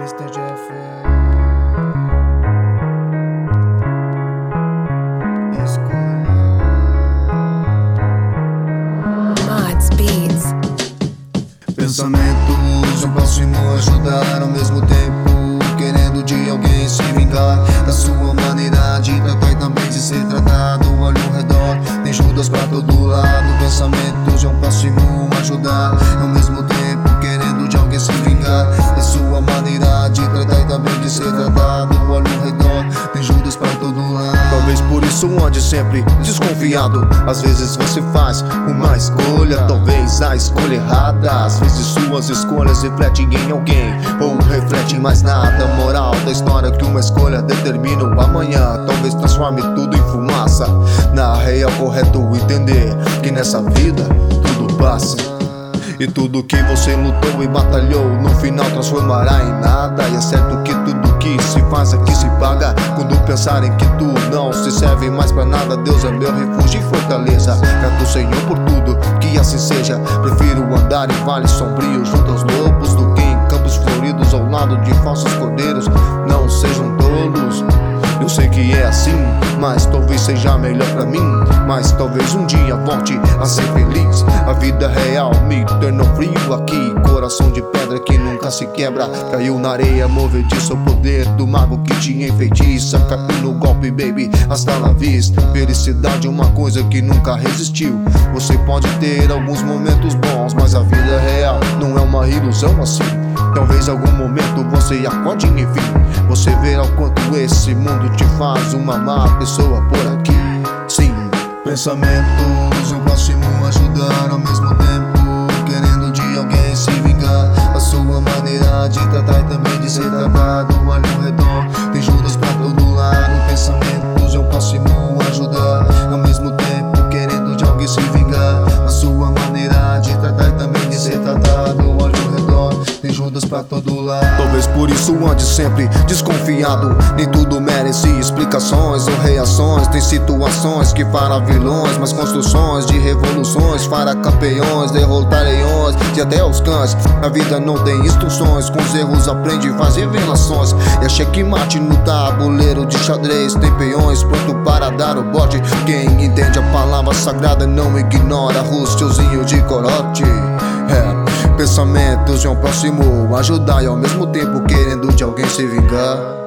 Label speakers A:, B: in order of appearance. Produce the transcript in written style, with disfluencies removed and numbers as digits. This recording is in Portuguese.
A: Mr. Jeff.
B: Mods Beats.
C: Pensamentos o próximo ajudar, ao mesmo tempo querendo de alguém se vingar da sua humanidade, tratar e também de ser tratado. Olha ao redor, tem Judas pra todo lado. Pensamentos é um próximo ajudar, ao mesmo tempo querendo de alguém se vingar da sua humanidade, tratar e também de ser tratado. Olha ao redor, tem Judas pra todo lado. Talvez por isso ande sempre desconfiado. Às vezes você faz uma escolha, talvez a escolha errada. Às vezes suas escolhas refletem em alguém ou refletem mais nada. Moral da história que uma escolha determina o amanhã. Talvez transforme tudo em fumaça. Na real, correto entender que nessa vida tudo passa. E tudo que você lutou e batalhou no final transformará em nada. E é certo que tudo que se faz aqui se paga. Quando pensarem que tu não se serve mais pra nada, Deus é meu refúgio e fortaleza. Grato ao Senhor por tudo, que assim seja. Prefiro andar em vales sombrios junto aos lobos do que em campos floridos ao lado de falsos cordeiros. Não sejam tolos, eu sei que é assim, mas talvez seja melhor pra mim. Mas talvez um dia volte a ser feliz. A vida real me tornou frio aqui. Coração de pedra que nunca se quebra. Caiu na areia, movediço o poder do mago que te enfeitiça. Caiu no golpe, baby, hasta la vista. Felicidade é uma coisa que nunca resistiu. Você pode ter alguns momentos bons, mas a vida real não é uma ilusão assim. Talvez algum momento você acorde e enfim você verá o quanto esse mundo te faz uma má pessoa por aqui. Sim, pensamentos o próximo ajudar, ao mesmo tempo querendo de alguém se vingar da sua humanidade, tratar e também de ser tratado. Olha ao redor, tem Judas pra todo lado. Pensamentos é o próximo ajudar, ao mesmo tempo querendo de alguém se vingar da sua humanidade, tratar e também de ser tratado. Olha ao redor, tem Judas pra todo lado. Talvez por isso ande sempre desconfiado. Nem tudo merece explicações ou reações. Tem situações que fará vilões, mas construções de revoluções fará campeões, derrotar leões e até os cães. A vida não tem instruções, com os erros aprende e faz revelações. E a checkmate no tabuleiro de xadrez tem peões pronto para dar o bote. Quem entende a palavra sagrada não ignora rustiozinho de corote. Pensamentos é um próximo ajudar e ao mesmo tempo querendo de alguém se vingar.